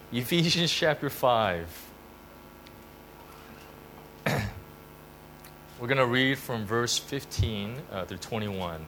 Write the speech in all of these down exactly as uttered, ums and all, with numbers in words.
Ephesians chapter five. We're going to read from verse fifteen uh, through twenty-one.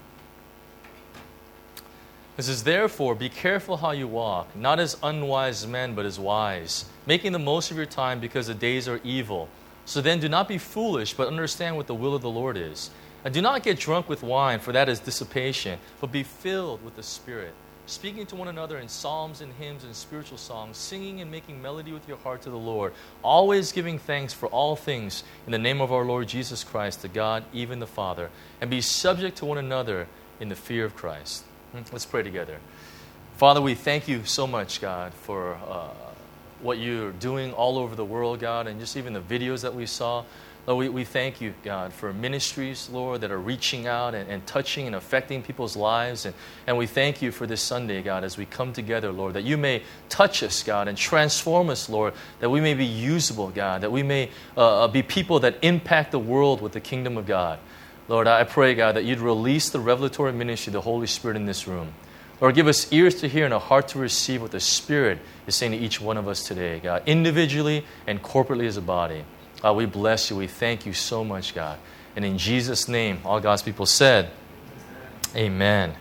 It says, "Therefore, be careful how you walk, not as unwise men, but as wise, making the most of your time because the days are evil. So then do not be foolish, but understand what the will of the Lord is. And do not get drunk with wine, for that is dissipation, but be filled with the Spirit, speaking to one another in psalms and hymns and spiritual songs, singing and making melody with your heart to the Lord, always giving thanks for all things in the name of our Lord Jesus Christ, to God, even the Father, and be subject to one another in the fear of Christ." Let's pray together. Father, we thank you so much, God, for uh, what you're doing all over the world, God, and just even the videos that we saw. Lord, we, we thank you, God, for ministries, Lord, that are reaching out and, and touching and affecting people's lives. And, and we thank you for this Sunday, God, as we come together, Lord, that you may touch us, God, and transform us, Lord, that we may be usable, God, that we may uh, be people that impact the world with the kingdom of God. Lord, I pray, God, that you'd release the revelatory ministry of the Holy Spirit in this room. Lord, give us ears to hear and a heart to receive what the Spirit is saying to each one of us today, God, individually and corporately as a body. God, we bless you. We thank you so much, God. And in Jesus' name, all God's people said, Amen.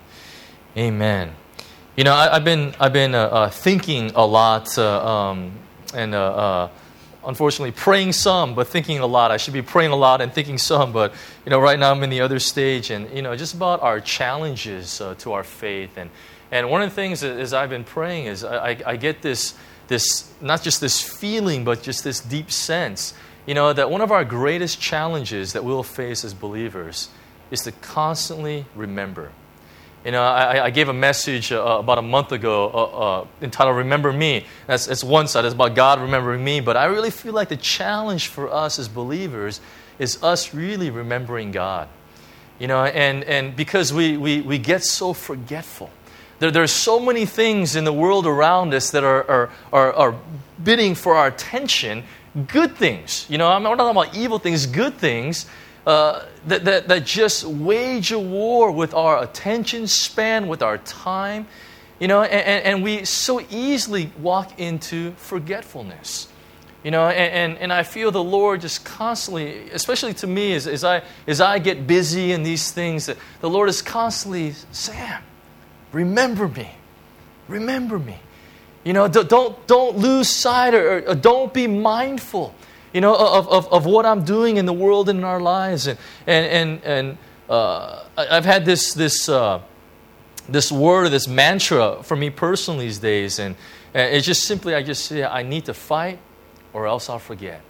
Amen. You know, I, I've been I've been uh, uh, thinking a lot uh, um, and uh, uh, unfortunately praying some, but thinking a lot. I should be praying a lot and thinking some, but you know, right now I'm in the other stage, and you know, just about our challenges uh, to our faith. And and one of the things that, as I've been praying is I, I, I get this this not just this feeling, but just this deep sense, you know, that one of our greatest challenges that we'll face as believers is to constantly remember. You know, I, I gave a message uh, about a month ago uh, uh, entitled "Remember Me." That's, that's one side. It's about God remembering me. But I really feel like the challenge for us as believers is us really remembering God. You know, and, and because we, we, we get so forgetful. There, there are so many things in the world around us that are, are, are, are bidding for our attention. Good things. You know, I'm not talking about evil things, good things. Uh, that, that, that just wage a war with our attention span, with our time, you know, and, and we so easily walk into forgetfulness, you know, and, and, and I feel the Lord just constantly, especially to me as, as I as I get busy in these things, that the Lord is constantly, Sam, remember me, remember me, you know, don't don't lose sight or, or don't be mindful, you know, of, of, of what I'm doing in the world and in our lives. And and and, and uh, I've had this this uh, this word or this mantra for me personally these days, and, and it's just simply I just say I need to fight or else I'll forget.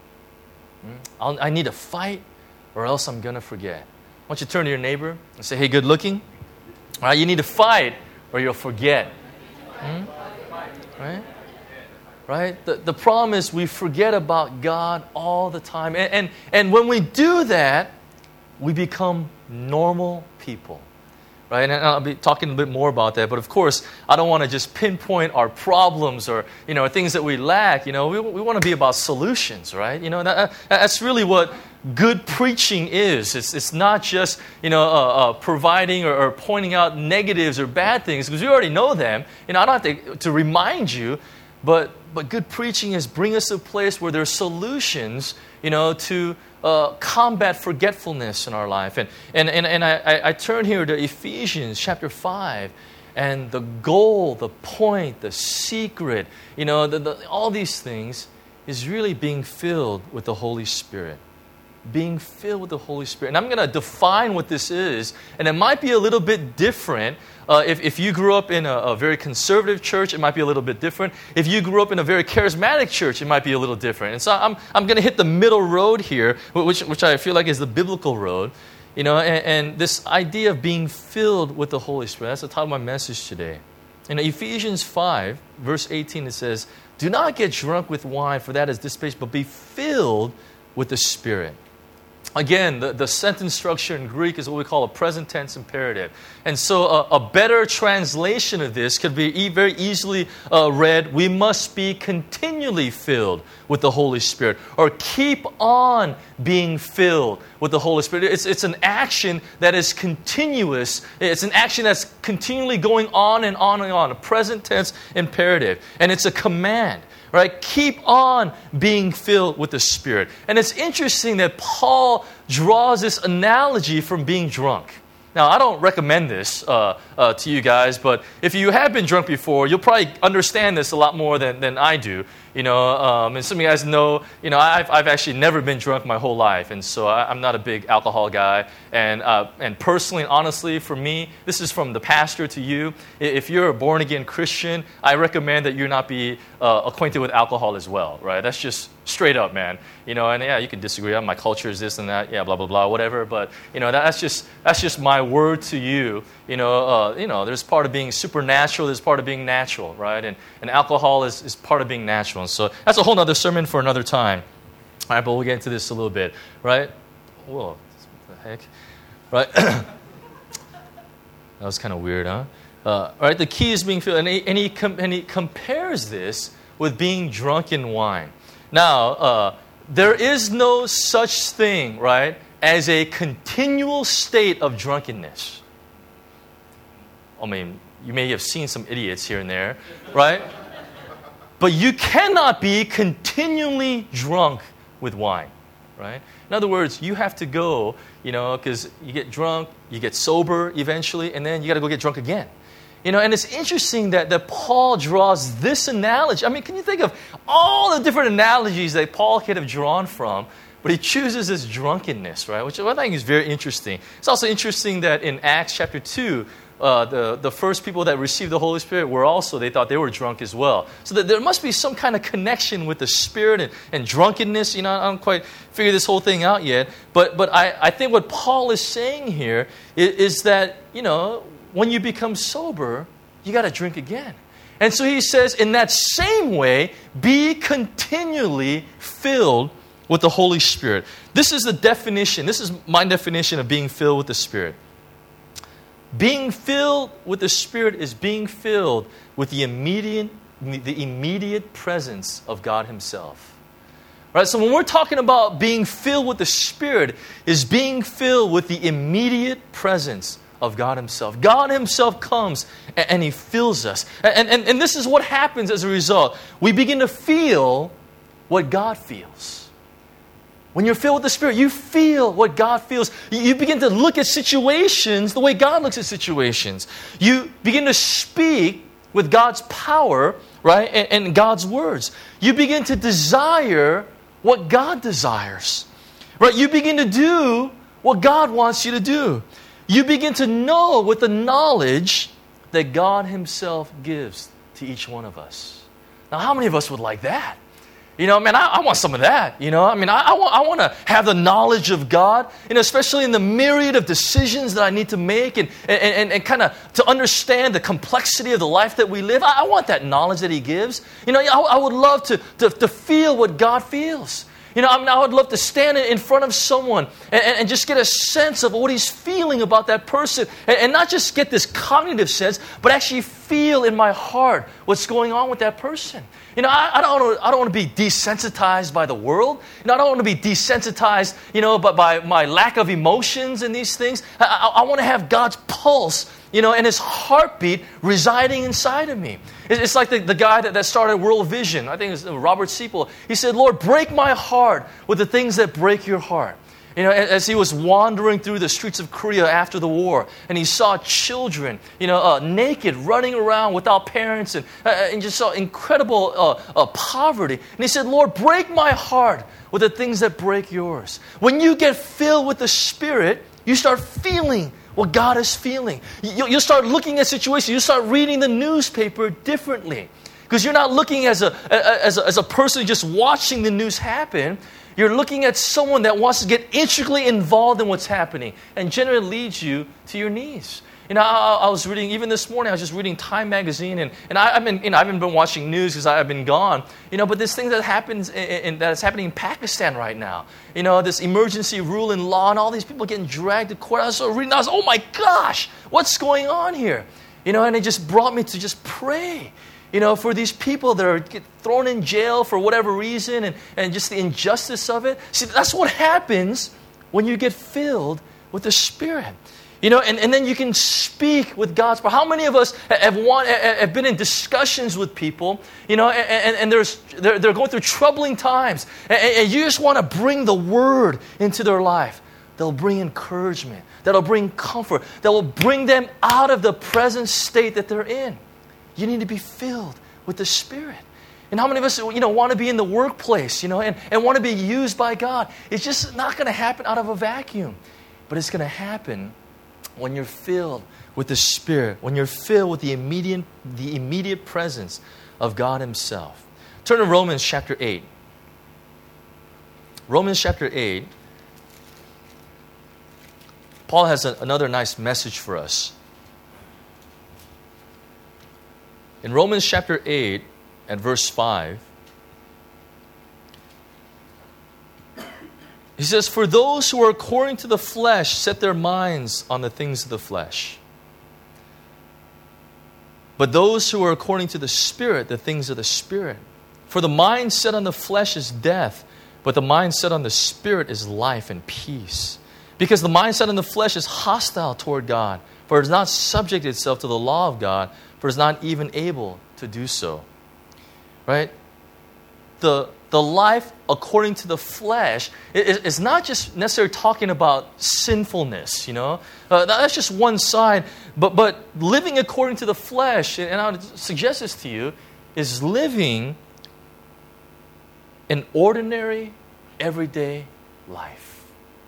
I'll, I need to fight or else I'm gonna forget. Why don't you turn to your neighbor and say, "Hey, good looking. All right, you need to fight or you'll forget." Hmm? Right? Right? The, the problem is we forget about God all the time. And, and, and when we do that, we become normal people. Right? And I'll be talking a bit more about that. But of course, I don't want to just pinpoint our problems or, you know, things that we lack. You know, we, we want to be about solutions, right? You know, that, that's really what good preaching is. It's, it's not just, you know, uh, uh, providing or, or pointing out negatives or bad things, because we already know them. You know, I don't have to, to remind you. But but good preaching is bring us to a place where there are solutions, you know, to uh, combat forgetfulness in our life. And and and, and I, I turn here to Ephesians chapter five, and the goal, the point, the secret, you know, the, the, all these things is really being filled with the Holy Spirit. Being filled with the Holy Spirit. And I'm going to define what this is, and it might be a little bit different. Uh, if, if you grew up in a, a very conservative church, it might be a little bit different. If you grew up in a very charismatic church, it might be a little different. And so I'm I'm going to hit the middle road here, which which I feel like is the biblical road. You know, and, and this idea of being filled with the Holy Spirit. That's the title of my message today. In Ephesians five, verse eighteen, it says, "Do not get drunk with wine, for that is dissipation, but be filled with the Spirit." Again, the, the sentence structure in Greek is what we call a present tense imperative. And so a, a better translation of this could be e- very easily uh, read, we must be continually filled with the Holy Spirit, or keep on being filled with the Holy Spirit. It's, it's an action that is continuous. It's an action that's continually going on and on and on, a present tense imperative. And it's a command. Right? Keep on being filled with the Spirit. And it's interesting that Paul draws this analogy from being drunk. Now, I don't recommend this uh, uh, to you guys, but if you have been drunk before, you'll probably understand this a lot more than, than I do. You know, um, and some of you guys know, you know, I've, I've actually never been drunk my whole life, and so I, I'm not a big alcohol guy. And uh, and personally and honestly, for me, this is from the pastor to you. If you're a born-again Christian, I recommend that you not be uh, acquainted with alcohol as well, right? That's just straight up, man. You know, and yeah, you can disagree. My culture is this and that, yeah, blah blah blah, whatever. But you know, that's just that's just my word to you. You know, uh, you know, there's part of being supernatural, there's part of being natural, right? And and alcohol is, is part of being natural. And so that's a whole other sermon for another time. All right, but we'll get into this a little bit, right? Whoa, what the heck? Right? That was kind of weird, huh? Uh, right, the key is being filled, and he, and, he com- and he compares this with being drunk in wine. Now, uh, there is no such thing, right, as a continual state of drunkenness. I mean, you may have seen some idiots here and there, right? But you cannot be continually drunk with wine, right? In other words, you have to go, you know, because you get drunk, you get sober eventually, and then you got to go get drunk again. You know, and it's interesting that, that Paul draws this analogy. I mean, can you think of all the different analogies that Paul could have drawn from, but he chooses this drunkenness, right? Which I think is very interesting. It's also interesting that in Acts chapter two, Uh, the, the first people that received the Holy Spirit were also, they thought they were drunk as well. So that there must be some kind of connection with the Spirit and, and drunkenness. You know, I don't quite figure this whole thing out yet. But but I, I think what Paul is saying here is, is that, you know, when you become sober, you got to drink again. And so he says, in that same way, be continually filled with the Holy Spirit. This is the definition. This is my definition of being filled with the Spirit. Being filled with the Spirit is being filled with the immediate, the immediate presence of God Himself. Right? So when we're talking about being filled with the Spirit, is being filled with the immediate presence of God Himself. God Himself comes and, and He fills us. And, and, and this is what happens as a result. We begin to feel what God feels. When you're filled with the Spirit, you feel what God feels. You begin to look at situations the way God looks at situations. You begin to speak with God's power, right, and, and God's words. You begin to desire what God desires, right? You begin to do what God wants you to do. You begin to know with the knowledge that God Himself gives to each one of us. Now, how many of us would like that? You know, man, I, I want some of that. You know, I mean, I, I want, I want to have the knowledge of God, and especially in the myriad of decisions that I need to make, and and, and, and kind of to understand the complexity of the life that we live. I, I want that knowledge that He gives. You know, I, I would love to, to to feel what God feels. You know, I mean, I would love to stand in front of someone and, and just get a sense of what He's feeling about that person, and, and not just get this cognitive sense, but actually feel in my heart what's going on with that person. You know, I, I don't want to, I don't want to be desensitized by the world. You know, I don't want to be desensitized, you know, by, by my lack of emotions and these things. I, I, I want to have God's pulse, you know, and His heartbeat residing inside of me. It's like the, the guy that, that started World Vision. I think it was Robert Seipel. He said, Lord, break my heart with the things that break your heart. You know, as he was wandering through the streets of Korea after the war, and he saw children, you know, uh, naked, running around without parents, and, uh, and just saw incredible uh, uh, poverty. And he said, Lord, break my heart with the things that break yours. When you get filled with the Spirit, you start feeling what God is feeling. You, you'll start looking at situations. You start reading the newspaper differently. Because you're not looking as a, as a, as a person just watching the news happen. You're looking at someone that wants to get intricately involved in what's happening, and generally leads you to your knees. You know, I, I was reading, even this morning, I was just reading Time magazine, and, and I, I've been, you know, I haven't been watching news because I've been gone. You know, but this thing that happens, in, in, that is happening in Pakistan right now. You know, this emergency rule in law, and all these people getting dragged to court. I was so reading, I was, oh my gosh, what's going on here? You know, and it just brought me to just pray. You know, for these people that are get thrown in jail for whatever reason, and, and just the injustice of it. See, that's what happens when you get filled with the Spirit. You know, and, and then you can speak with God's power. How many of us have, want, have been in discussions with people, you know, and, and, and there's, they're, they're going through troubling times, and, and you just want to bring the Word into their life. They'll bring encouragement. That'll bring comfort. That will bring them out of the present state that they're in. You need to be filled with the Spirit. And how many of us, you know, want to be in the workplace, you know, and, and want to be used by God? It's just not going to happen out of a vacuum. But it's going to happen when you're filled with the Spirit, when you're filled with the immediate, the immediate presence of God Himself. Turn to Romans chapter eight. Romans chapter eight. Paul has a, another nice message for us. In Romans chapter eight and verse five, he says, "For those who are according to the flesh set their minds on the things of the flesh. But those who are according to the Spirit, the things of the Spirit. For the mind set on the flesh is death, but the mind set on the Spirit is life and peace. Because the mind set on the flesh is hostile toward God, for it does not subject itself to the law of God, for it is not even able to do so." Right? The, the life according to the flesh is, is not just necessarily talking about sinfulness, you know. Uh, that's just one side. But, but living according to the flesh, and I would suggest this to you, is living an ordinary, everyday life.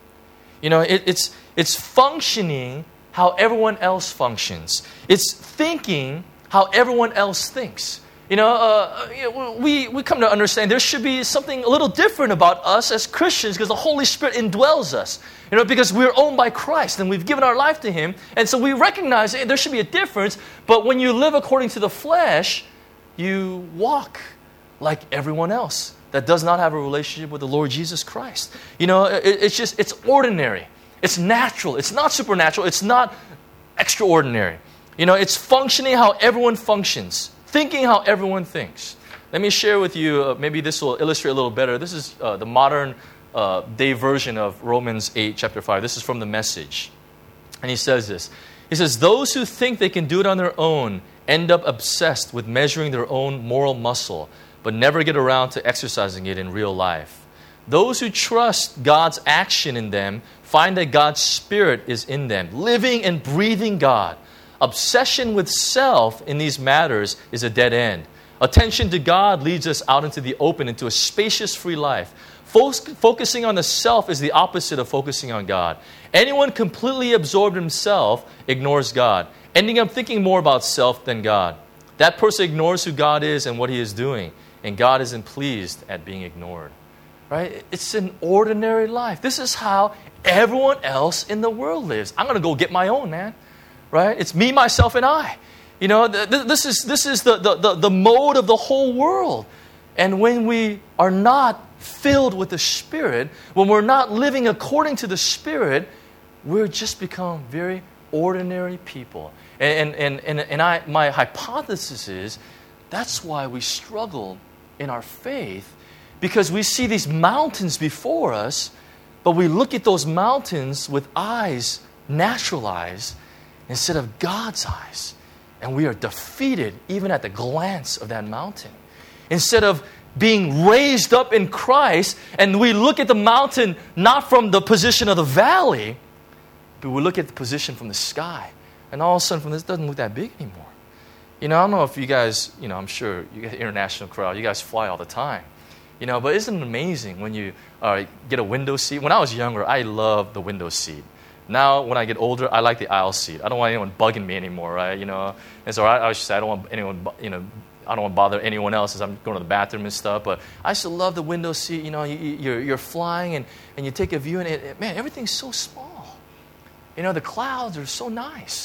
You know, it, it's, it's functioning how everyone else functions. It's thinking how everyone else thinks. You know, uh, you know, we, we come to understand there should be something a little different about us as Christians because the Holy Spirit indwells us. You know, because we're owned by Christ and we've given our life to Him. And so we recognize hey, there should be a difference. But when you live according to the flesh, you walk like everyone else that does not have a relationship with the Lord Jesus Christ. You know, it, it's just, it's ordinary. It's natural. It's not supernatural. It's not extraordinary. You know, it's functioning how everyone functions. Thinking how everyone thinks. Let me share with you, uh, maybe this will illustrate a little better. This is uh, the modern uh, day version of Romans eight, chapter five. This is from the Message. And he says this. He says, "Those who think they can do it on their own end up obsessed with measuring their own moral muscle, but never get around to exercising it in real life. Those who trust God's action in them find that God's Spirit is in them, living and breathing God. Obsession with self in these matters is a dead end. Attention to God leads us out into the open, into a spacious, free life. Focusing on the self is the opposite of focusing on God. Anyone completely absorbed in himself ignores God, ending up thinking more about self than God. That person ignores who God is and what He is doing, and God isn't pleased at being ignored." Right? It's an ordinary life. This is how everyone else in the world lives. I'm going to go get my own, man. Right? It's me, myself, and I. You know, th- th- this is this is the, the, the, the mode of the whole world. And when we are not filled with the Spirit, when we're not living according to the Spirit, we're just become very ordinary people. And and and, and I my hypothesis is that's why we struggle in our faith, because we see these mountains before us, but we look at those mountains with eyes, natural eyes, instead of God's eyes. And we are defeated even at the glance of that mountain. Instead of being raised up in Christ, and we look at the mountain not from the position of the valley, but we look at the position from the sky. And all of a sudden, from this, it doesn't look that big anymore. You know, I don't know if you guys, you know, I'm sure you get an international crowd. You guys fly all the time. You know, but isn't it amazing when you uh, get a window seat? When I was younger, I loved the window seat. Now, when I get older, I like the aisle seat. I don't want anyone bugging me anymore, right? You know, and so I, I should say I don't want anyone, you know, I don't want to bother anyone else as I'm going to the bathroom and stuff. But I still love the window seat. You know, you, you're you're flying and, and you take a view, and it, it, man, everything's so small. You know, the clouds are so nice.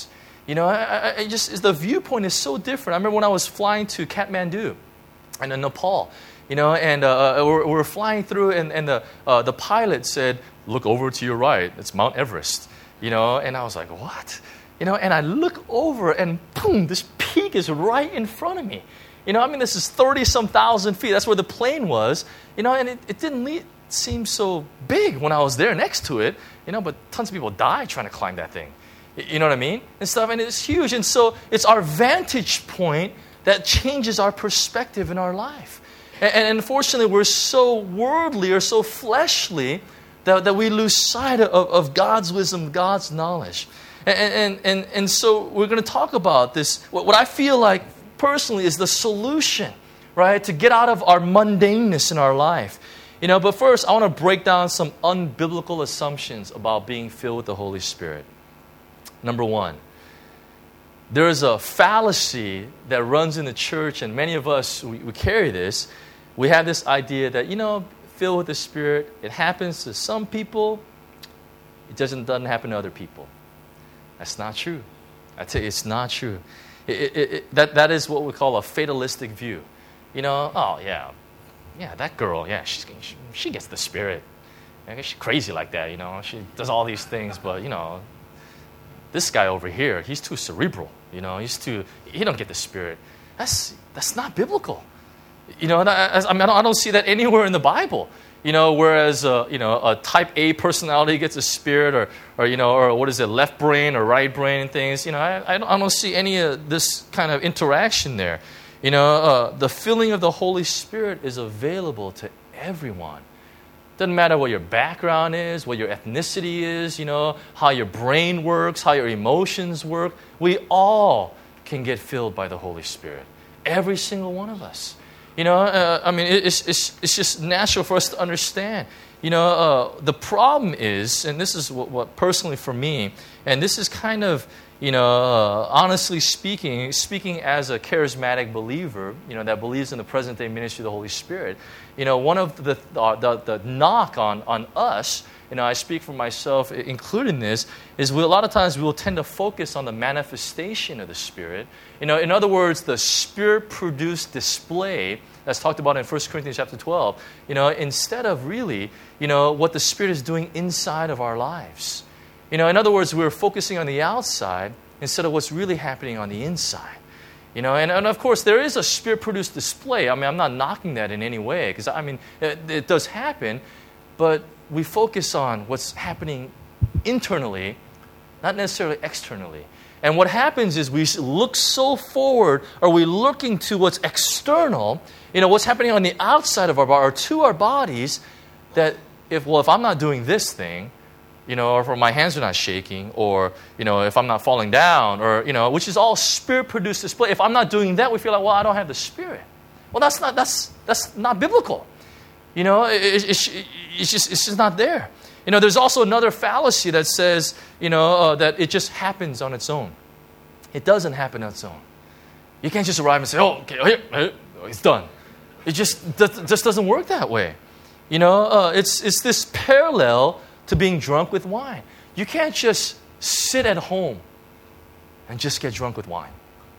You know, I, I, I just the viewpoint is so different. I remember when I was flying to Kathmandu and in Nepal, you know, and uh, we were flying through, and, and the uh, the pilot said, "Look over to your right. It's Mount Everest." You know, and I was like, "What?" You know, and I look over, and boom, this peak is right in front of me. You know, I mean, this is thirty-some thousand feet. That's where the plane was. You know, and it, it didn't le- seem so big when I was there next to it. You know, but tons of people died trying to climb that thing. You know what I mean? And stuff, and it's huge. And so it's our vantage point that changes our perspective in our life. And, and unfortunately, we're so worldly or so fleshly that, that we lose sight of, of God's wisdom, God's knowledge. And, and, and, and so we're going to talk about this, what, what I feel like personally is the solution, right, to get out of our mundaneness in our life. You know, but first, I want to break down some unbiblical assumptions about being filled with the Holy Spirit. Number one, there is a fallacy that runs in the church, and many of us, we, we carry this. We have this idea that, you know, filled with the Spirit, it happens to some people, it doesn't, doesn't happen to other people. That's not true. I tell you, it's not true. It, it, it, that, that is what we call a fatalistic view. You know, oh, yeah, yeah, that girl, yeah, she's, she, she gets the Spirit. I guess she's crazy like that, you know. She does all these things, but, you know, this guy over here, he's too cerebral, you know. He's too, he don't get the Spirit. That's that's not biblical. You know, I, I mean, I don't, I don't see that anywhere in the Bible. You know, whereas, uh, you know, a type A personality gets a Spirit, or, or, you know, or what is it, left brain or right brain and things. You know, I, I, don't, I don't see any of this kind of interaction there. You know, uh, the filling of the Holy Spirit is available to everyone. Doesn't matter what your background is, what your ethnicity is, you know, how your brain works, how your emotions work. We all can get filled by the Holy Spirit. Every single one of us. You know, uh, I mean, it's, it's, it's just natural for us to understand. You know, uh, the problem is, and this is what, what personally for me, and this is kind of, you know, uh, honestly speaking, speaking as a charismatic believer, you know, that believes in the present-day ministry of the Holy Spirit, you know, one of the uh, the, the knock on, on us, you know, I speak for myself, including this, is we, a lot of times we will tend to focus on the manifestation of the Spirit. You know, in other words, the Spirit-produced display that's talked about in First Corinthians chapter twelve, you know, instead of really, you know, what the Spirit is doing inside of our lives. You know, in other words, we're focusing on the outside instead of what's really happening on the inside. You know, and, and of course, there is a Spirit-produced display. I mean, I'm not knocking that in any way, because, I mean, it, it does happen, but we focus on what's happening internally, not necessarily externally. And what happens is we look so forward, or we looking to what's external, you know, what's happening on the outside of our body, or to our bodies, that if, well, if I'm not doing this thing, you know, or if my hands are not shaking, or, you know, if I'm not falling down, or, you know, which is all Spirit-produced display. If I'm not doing that, we feel like, well, I don't have the Spirit. Well, that's not, that's, that's not biblical. You know, it, it, it's, it's, just, it's just not there. You know, there's also another fallacy that says, you know, uh, that it just happens on its own. It doesn't happen on its own. You can't just arrive and say, oh, okay, here, here, it's done. It just, that just doesn't work that way. You know, uh, it's, it's this parallel to being drunk with wine. You can't just sit at home and just get drunk with wine.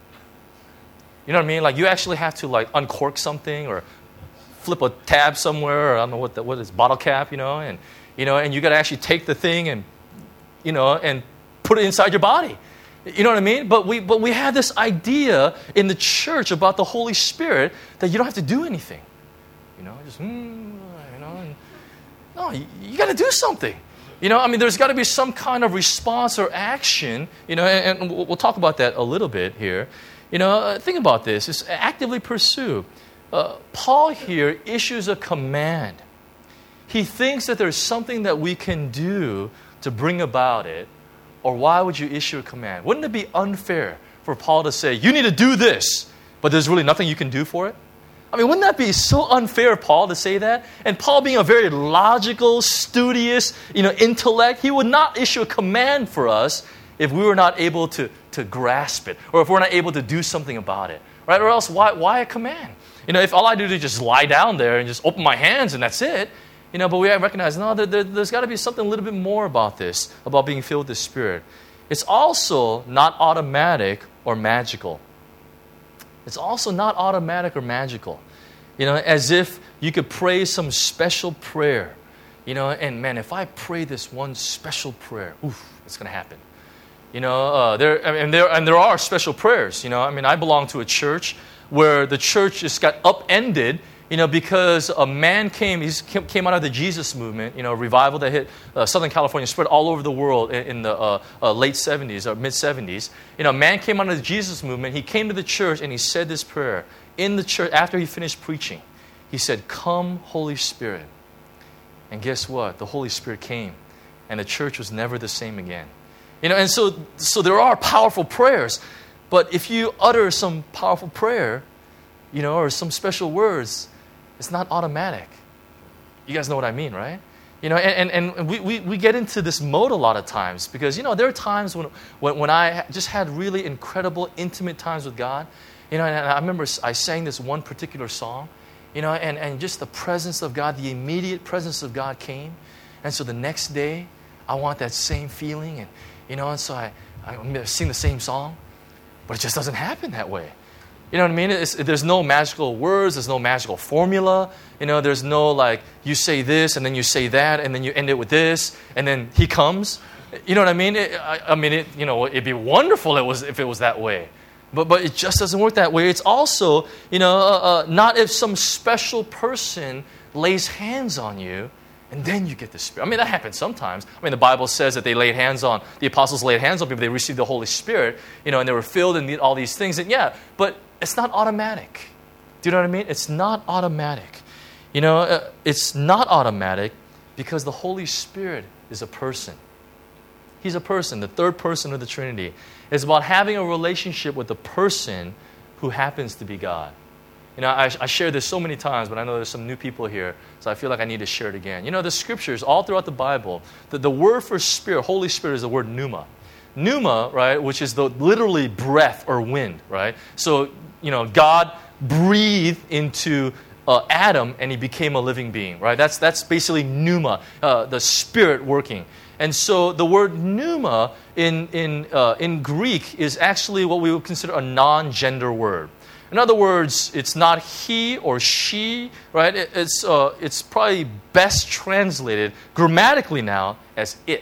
You know what I mean? Like, you actually have to, like, uncork something or flip a tab somewhere, or I don't know what that, what is, bottle cap, you know, and, you know, and you got to actually take the thing and, you know, and put it inside your body. You know what I mean? But we, but we have this idea in the church about the Holy Spirit that you don't have to do anything. You know, just, mm, you know, and, no, you, you got to do something. You know, I mean, there's got to be some kind of response or action, you know, and, and we'll, we'll talk about that a little bit here. You know, uh, think about this. It's actively pursue. Uh, Paul here issues a command. He thinks that there's something that we can do to bring about it, or why would you issue a command? Wouldn't it be unfair for Paul to say, you need to do this, but there's really nothing you can do for it? I mean, wouldn't that be so unfair of Paul to say that? And Paul, being a very logical, studious, you know, intellect, he would not issue a command for us if we were not able to, to grasp it, or if we're not able to do something about it, right? Or else, why, why a command? You know, if all I do is just lie down there and just open my hands and that's it, you know, but we recognize, no, there, there, there's got to be something a little bit more about this, about being filled with the Spirit. it's also not automatic or magical. It's also not automatic or magical. You know, as if you could pray some special prayer. You know, and man, if I pray this one special prayer, oof, it's going to happen. You know, uh, there, I mean, there, and there are special prayers. You know, I mean, I belong to a church where the church just got upended, you know, because a man came, he came out of the Jesus movement, you know, a revival that hit uh, Southern California, spread all over the world in, in the uh, uh, late seventies or mid seventies. You know, a man came out of the Jesus movement. He came to the church and he said this prayer in the church after he finished preaching. He said, "Come, Holy Spirit." And guess what? The Holy Spirit came, and the church was never the same again. You know, and so, so there are powerful prayers, but if you utter some powerful prayer, you know, or some special words, it's not automatic. You guys know what I mean, right? You know, and, and, and we, we, we get into this mode a lot of times because, you know, there are times when, when, when I just had really incredible, intimate times with God. You know, and I remember I sang this one particular song, you know, and, and just the presence of God, the immediate presence of God came. And so the next day, I want that same feeling. And, you know, and so I, I sing the same song, but it just doesn't happen that way. You know what I mean? It's, there's no magical words. There's no magical formula. You know, there's no like, you say this, and then you say that, and then you end it with this, and then he comes. You know what I mean? It, I, I mean, it, you know, it'd be wonderful it was, if it was that way. But but it just doesn't work that way. It's also, you know, uh, uh, not if some special person lays hands on you, and then you get the Spirit. I mean, that happens sometimes. I mean, the Bible says that they laid hands on, the apostles laid hands on people, they received the Holy Spirit, you know, and they were filled and all these things. And yeah, but it's not automatic. Do you know what I mean? It's not automatic. You know, uh, it's not automatic because the Holy Spirit is a person. He's a person, the third person of the Trinity. It's about having a relationship with the person who happens to be God. You know, I, I share this so many times, but I know there's some new people here, so I feel like I need to share it again. You know, the scriptures, all throughout the Bible, the, the word for spirit, Holy Spirit, is the word pneuma. Pneuma, right, which is the literally breath or wind, right? So, you know, God breathed into uh, Adam and he became a living being, right? That's, that's basically pneuma, uh, the spirit working. And so the word pneuma in, in, uh, in Greek is actually what we would consider a non-gender word. In other words, it's not he or she, right? It, it's, uh, it's probably best translated grammatically now as it.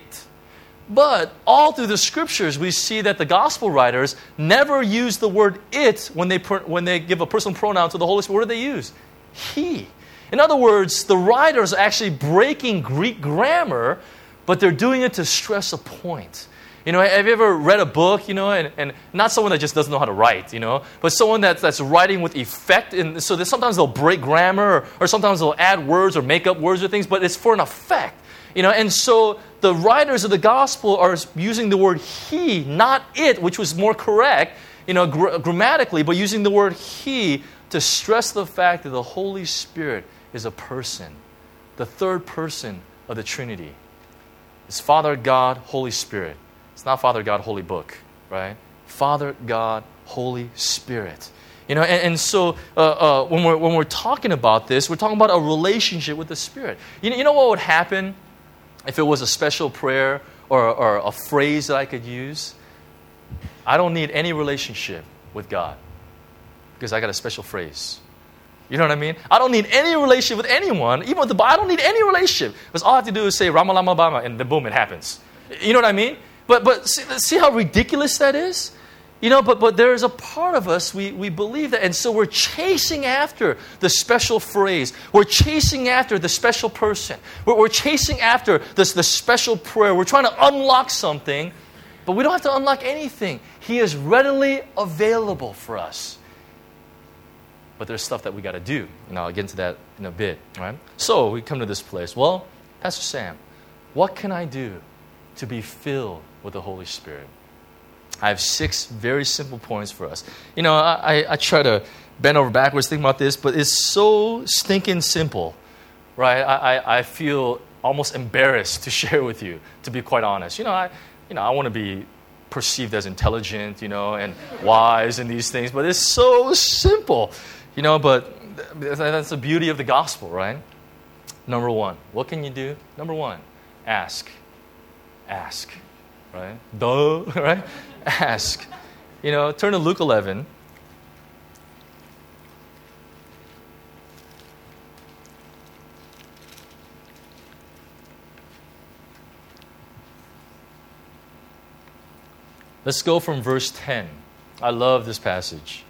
But all through the scriptures, we see that the gospel writers never use the word it when they, per, when they give a personal pronoun to the Holy Spirit. What do they use? He. In other words, the writers are actually breaking Greek grammar, but they're doing it to stress a point. You know, have you ever read a book, you know, and, and not someone that just doesn't know how to write, you know, but someone that's, that's writing with effect. And so that sometimes they'll break grammar or, or sometimes they'll add words or make up words or things, but it's for an effect. You know, and so the writers of the gospel are using the word he, not it, which was more correct, you know, gr- grammatically, but using the word he to stress the fact that the Holy Spirit is a person, the third person of the Trinity. It's Father, God, Holy Spirit. It's not Father, God, Holy Book, right? Father, God, Holy Spirit. You know, and, and so uh, uh, when we're when we're talking about this, we're talking about a relationship with the Spirit. You know, you know what would happen if it was a special prayer or, or a phrase that I could use? I don't need any relationship with God because I got a special phrase. You know what I mean? I don't need any relationship with anyone, even with the Bible. I don't need any relationship. Because all I have to do is say Rama Lama Bama, and then boom, it happens. You know what I mean? But but see, see how ridiculous that is? You know, but but there's a part of us, we, we believe that. And so we're chasing after the special phrase. We're chasing after the special person. We're, we're chasing after this the special prayer. We're trying to unlock something, but we don't have to unlock anything. He is readily available for us. But there's stuff that we got to do. And I'll get into that in a bit. Right? So we come to this place. Well, Pastor Sam, what can I do to be filled with the Holy Spirit? I have six very simple points for us. You know, I, I try to bend over backwards thinking about this, but it's so stinking simple, right? I, I, I feel almost embarrassed to share with you, to be quite honest. You know, I, you know, I want to be perceived as intelligent, you know, and wise and these things, but it's so simple, you know, but that's the beauty of the gospel, right? Number one, what can you do? Number one, ask. Ask. right? Duh, right? Ask. You know, turn to Luke eleven. Let's go from verse ten. I love this passage.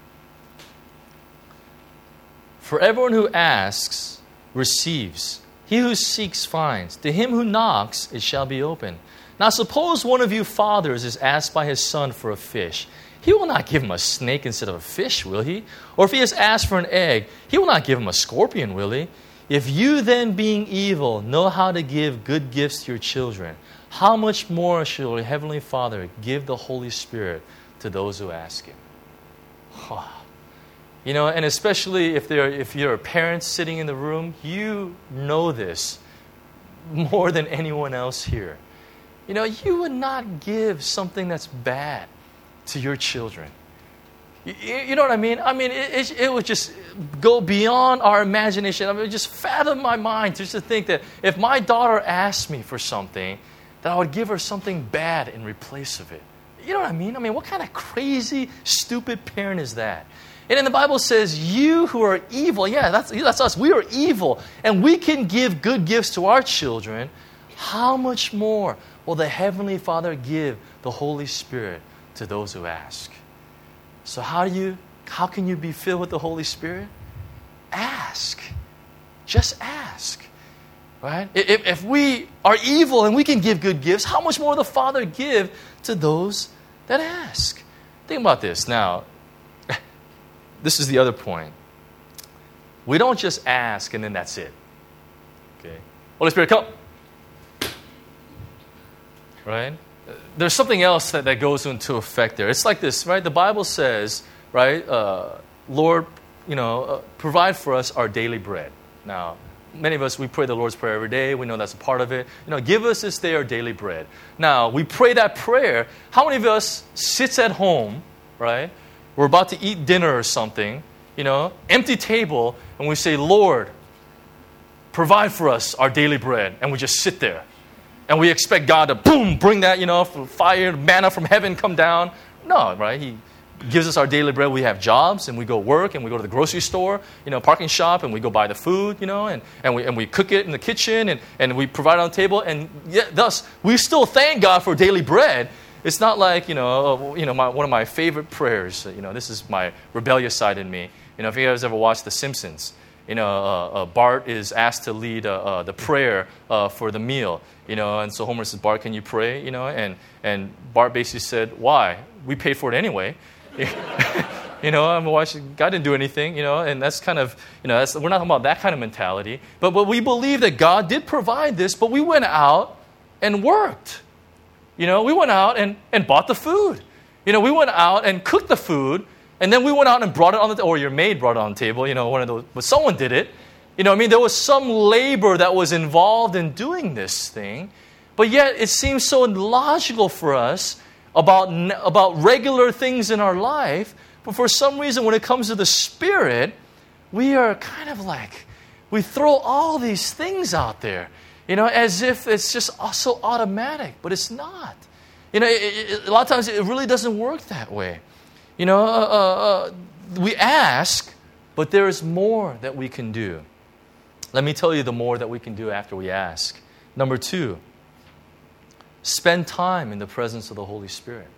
For everyone who asks receives. He who seeks finds. To him who knocks, it shall be open. Now suppose one of you fathers is asked by his son for a fish. He will not give him a snake instead of a fish, will he? Or if he is asked for an egg, he will not give him a scorpion, will he? If you then, being evil, know how to give good gifts to your children, how much more shall your heavenly Father give the Holy Spirit to those who ask him? Oh. You know, and especially if there, if you're a parent sitting in the room, you know this more than anyone else here. You know, you would not give something that's bad to your children. You, you know what I mean? I mean, it, it, it would just go beyond our imagination. I mean, just fathom my mind just to think that if my daughter asked me for something, that I would give her something bad in replace of it. You know what I mean? I mean, what kind of crazy, stupid parent is that? And then the Bible says, you who are evil, yeah, that's, that's us. We are evil. And we can give good gifts to our children. How much more will the Heavenly Father give the Holy Spirit to those who ask? So how do you, how can you be filled with the Holy Spirit? Ask. Just ask. Right? If, if we are evil and we can give good gifts, how much more will the Father give to those that ask? Think about this. Now, this is the other point. We don't just ask and then that's it. Okay? Holy Spirit, come. Right? There's something else that, that goes into effect there. It's like this, right? The Bible says, right, uh, Lord, you know, uh, provide for us our daily bread. Now, many of us, we pray the Lord's Prayer every day. We know that's a part of it. You know, give us this day our daily bread. Now, we pray that prayer. How many of us sits at home, right? We're about to eat dinner or something, you know, empty table, and we say, Lord, provide for us our daily bread. And we just sit there. And we expect God to, boom, bring that, you know, fire, manna from heaven come down. No, right? He gives us our daily bread. We have jobs, and we go work, and we go to the grocery store, you know, parking shop, and we go buy the food, you know, and, and, we, and we cook it in the kitchen, and, and we provide it on the table. And yet, thus, we still thank God for daily bread. It's not like, you know, you know, my, one of my favorite prayers, you know, this is my rebellious side in me. You know, if you guys ever watched The Simpsons, you know, uh, uh, Bart is asked to lead uh, uh, the prayer uh, for the meal, you know, and so Homer says, Bart, can you pray, you know, and, and Bart basically said, why? We paid for it anyway. You know, I'm watching, God didn't do anything, you know, and that's kind of, you know, that's, we're not talking about that kind of mentality, but, but we believe that God did provide this, but we went out and worked. You know, we went out and, and bought the food. You know, we went out and cooked the food, and then we went out and brought it on the, or your maid brought it on the table, you know, one of those, but someone did it. You know, I mean, there was some labor that was involved in doing this thing, but yet it seems so illogical for us about, about regular things in our life, but for some reason when it comes to the Spirit, we are kind of like, we throw all these things out there. You know, as if it's just so automatic, but it's not. You know, it, it, a lot of times it really doesn't work that way. You know, uh, uh, we ask, but there is more that we can do. Let me tell you the more that we can do after we ask. Number two, spend time in the presence of the Holy Spirit.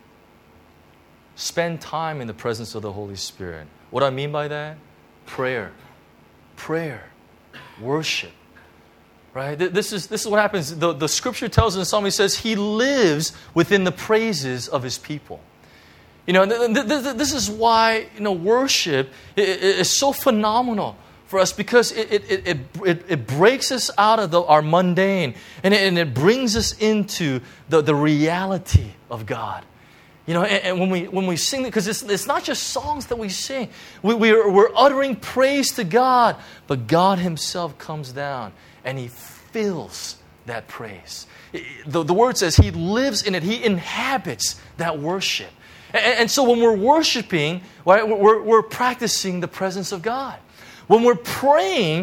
Spend time in the presence of the Holy Spirit. What do I mean by that? Prayer. Prayer. Worship. Right? This is, this is what happens. The, the scripture tells us in Psalm, he says, he lives within the praises of his people. You know, th- th- th- this is why, you know, worship is so phenomenal for us, because it, it, it, it, it breaks us out of the, our mundane, and it, and it brings us into the, the reality of God. You know, and, and when we when we sing, because it's, it's not just songs that we sing. We, we're, we're uttering praise to God, but God himself comes down and he fills that praise. The, the word says he lives in it. He inhabits that worship. And, and so when we're worshiping, right, we're, we're practicing the presence of God. When we're praying,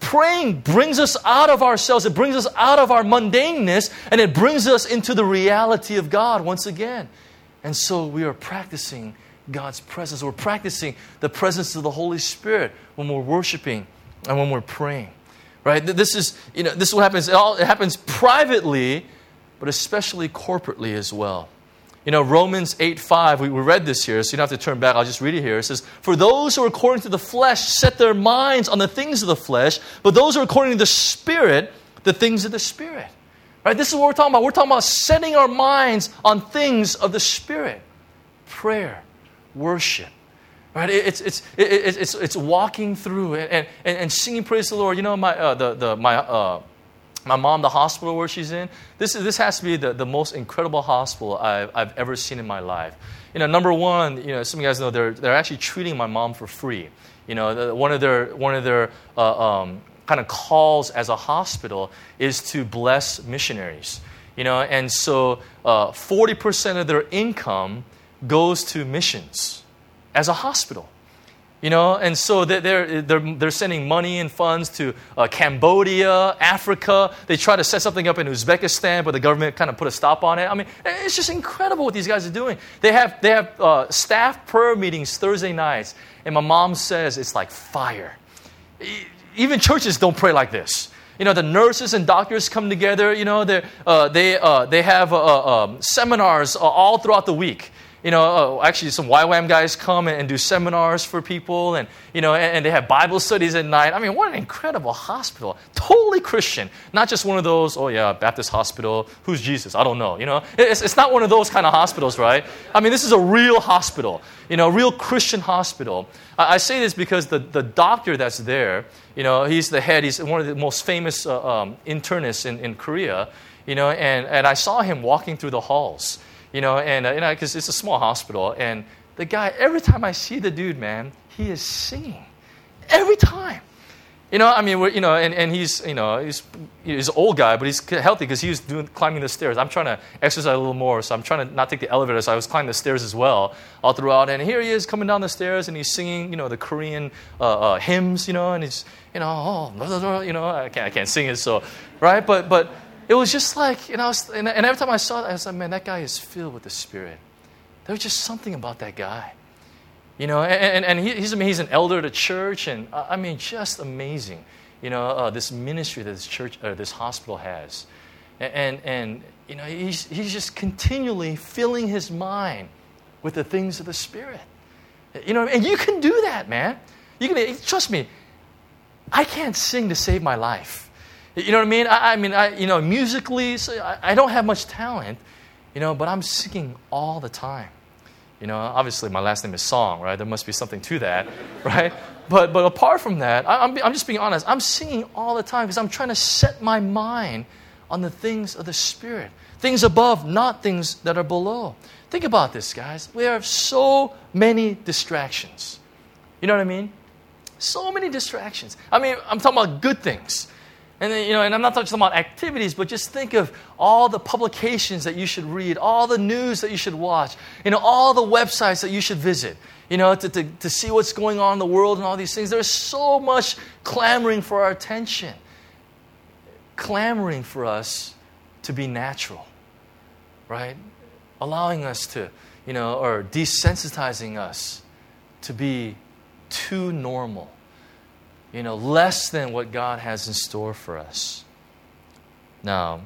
praying brings us out of ourselves. It brings us out of our mundaneness, and it brings us into the reality of God once again. And so we are practicing God's presence. We're practicing the presence of the Holy Spirit when we're worshiping and when we're praying. Right? This is, you know, this is what happens. It, all, it happens privately, but especially corporately as well. You know, Romans eight five, we, we read this here, so you don't have to turn back. I'll just read it here. It says, "For those who are according to the flesh set their minds on the things of the flesh, but those who are according to the Spirit, the things of the Spirit." Right? This is what we're talking about. We're talking about setting our minds on things of the Spirit. Prayer, worship. Right? It's it's it's it's it's walking through and and, and singing praise to the Lord. You know, my uh, the the my uh, my mom, the hospital where she's in. This is this has to be the, the most incredible hospital I've I've ever seen in my life. You know, number one, you know, some of you guys know they're they're actually treating my mom for free. You know, the, one of their one of their uh, um, kind of calls as a hospital is to bless missionaries. You know, and so uh, forty percent of their income goes to missions. As a hospital, you know, and so they're they're they're sending money and funds to uh, Cambodia, Africa. They try to set something up in Uzbekistan, but the government kind of put a stop on it. I mean, it's just incredible what these guys are doing. They have they have uh, staff prayer meetings Thursday nights, and my mom says it's like fire. Even churches don't pray like this. You know, the nurses and doctors come together. You know, they uh, they uh, they have uh, um, seminars all throughout the week. You know, uh, actually some Y WAM guys come and, and do seminars for people, and, you know, and, and they have Bible studies at night. I mean, what an incredible hospital. Totally Christian. Not just one of those, oh yeah, Baptist hospital, who's Jesus? I don't know, you know. It's, it's not one of those kind of hospitals, right? I mean, this is a real hospital, you know, a real Christian hospital. I, I say this because the, the doctor that's there, you know, he's the head, he's one of the most famous uh, um, internists in, in Korea, you know, and, and I saw him walking through the halls. You know, and uh, you know, because it's a small hospital, and the guy, every time I see the dude, man, he is singing. Every time. You know, I mean, we're, you know, and, and he's, you know, he's he's an old guy, but he's healthy because he was doing climbing the stairs. I'm trying to exercise a little more, so I'm trying to not take the elevator, so I was climbing the stairs as well all throughout. And here he is coming down the stairs, and he's singing, you know, the Korean uh, uh, hymns, you know, and he's, you know, oh, blah, blah, blah, you know, I can't, I can't sing it, so, right? But, but, it was just like, you know, and every time I saw that, I was like, man, that guy is filled with the Spirit. There was just something about that guy. You know, and, and, and he, he's, I mean, he's an elder at a church, and uh, I mean, just amazing, you know, uh, this ministry that this church, or this hospital has. And, and, and you know, he's, he's just continually filling his mind with the things of the Spirit. You know, and you can do that, man. You can, trust me, I can't sing to save my life. You know what I mean? I, I mean, I, you know, musically, so I, I don't have much talent, you know, but I'm singing all the time. You know, obviously my last name is Song, right? There must be something to that, right? But but apart from that, I, I'm, I'm just being honest. I'm singing all the time because I'm trying to set my mind on the things of the Spirit. Things above, not things that are below. Think about this, guys. We have so many distractions. You know what I mean? So many distractions. I mean, I'm talking about good things. And then, you know, and I'm not talking about activities, but just think of all the publications that you should read, all the news that you should watch, you know, all the websites that you should visit, you know, to, to, to see what's going on in the world and all these things. There's so much clamoring for our attention, clamoring for us to be natural, right? Allowing us to, you know, or desensitizing us to be too normal. You know, less than what God has in store for us. Now,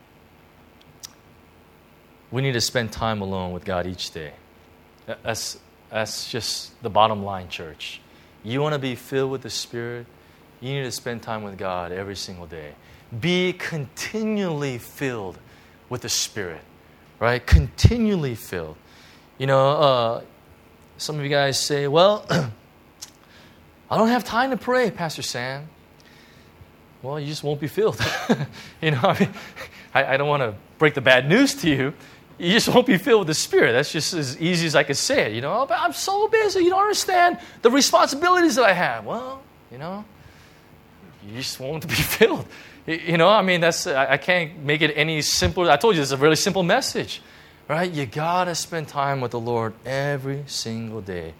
we need to spend time alone with God each day. That's, that's just the bottom line, church. You want to be filled with the Spirit, you need to spend time with God every single day. Be continually filled with the Spirit, right? Continually filled. You know, uh, some of you guys say, well, I don't have time to pray, Pastor Sam. Well, you just won't be filled. you know, I mean, I, I don't want to break the bad news to you. You just won't be filled with the Spirit. That's just as easy as I could say it. You know, oh, but I'm so busy. You don't understand the responsibilities that I have. Well, you know, you just won't be filled. You know, I mean, that's I, I can't make it any simpler. I told you, it's a really simple message, right? You got to spend time with the Lord every single day.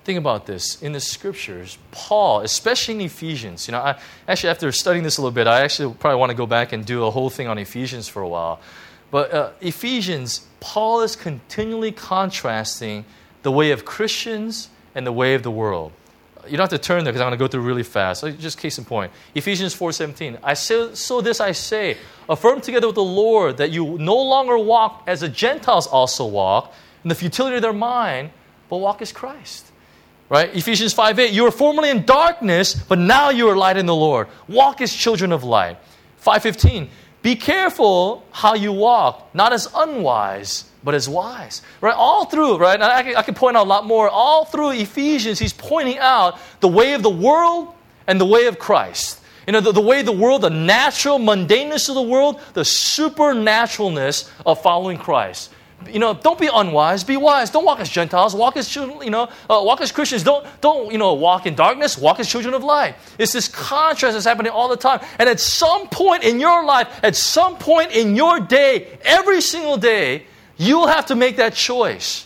Think about this. In the scriptures, Paul, especially in Ephesians, you know, I, actually after studying this a little bit, I actually probably want to go back and do a whole thing on Ephesians for a while. But uh, Ephesians, Paul is continually contrasting the way of Christians and the way of the world. You don't have to turn there because I'm going to go through really fast. So just case in point. Ephesians four seventeen. I say, so this I say, affirm together with the Lord that you no longer walk as the Gentiles also walk, in the futility of their mind, but walk as Christ. Right? Ephesians five eight. You were formerly in darkness, but now you are light in the Lord. Walk as children of light. five fifteen. Be careful how you walk, not as unwise, but as wise. Right? All through, right? And I can, I can point out a lot more. All through Ephesians, he's pointing out the way of the world and the way of Christ. You know, the, the way of the world, the natural mundaneness of the world, the supernaturalness of following Christ. You know, don't be unwise, be wise. Don't walk as Gentiles, walk as children, you know, uh, walk as Christians. Don't, don't, you know, walk in darkness, walk as children of light. It's this contrast that's happening all the time. And at some point in your life, at some point in your day, every single day, you'll have to make that choice.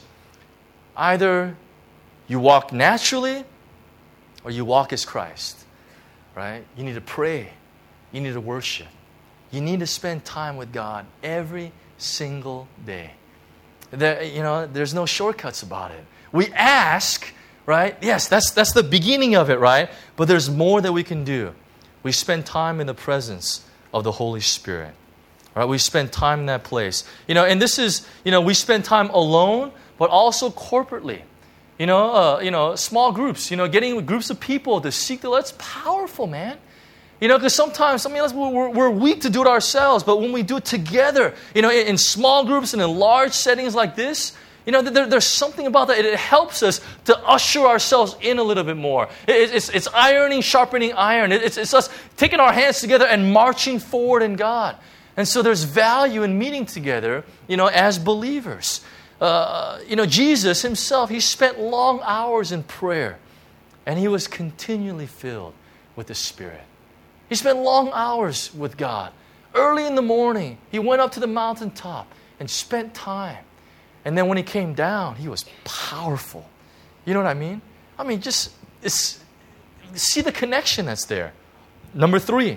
Either you walk naturally or you walk as Christ, right? You need to pray. You need to worship. You need to spend time with God every single day. There, you know, there's no shortcuts about it. We ask, right? Yes, that's that's the beginning of it, right? But there's more that we can do. We spend time in the presence of the Holy Spirit. Right? We spend time in that place. You know, and this is, you know, we spend time alone, but also corporately. You know, uh, you know, small groups, you know, getting with groups of people to seek the Lord. It's powerful, man. You know, because sometimes, I mean, we're, we're weak to do it ourselves, but when we do it together, you know, in, in small groups and in large settings like this, you know, there, there's something about that. It, it helps us to usher ourselves in a little bit more. It, it's, it's ironing, sharpening iron. It, it's, it's us taking our hands together and marching forward in God. And so there's value in meeting together, you know, as believers. Uh, you know, Jesus himself, he spent long hours in prayer, and he was continually filled with the Spirit. He spent long hours with God. Early in the morning, he went up to the mountaintop and spent time. And then when he came down, he was powerful. You know what I mean? I mean, just it's, see the connection that's there. Number three,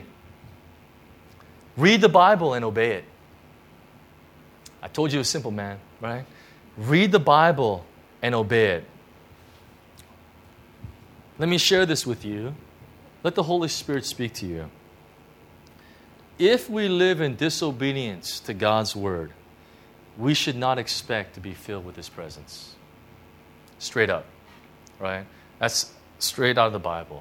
read the Bible and obey it. I told you it was simple, man, right? Read the Bible and obey it. Let me share this with you. Let the Holy Spirit speak to you. If we live in disobedience to God's Word, we should not expect to be filled with His presence. Straight up, right? That's straight out of the Bible.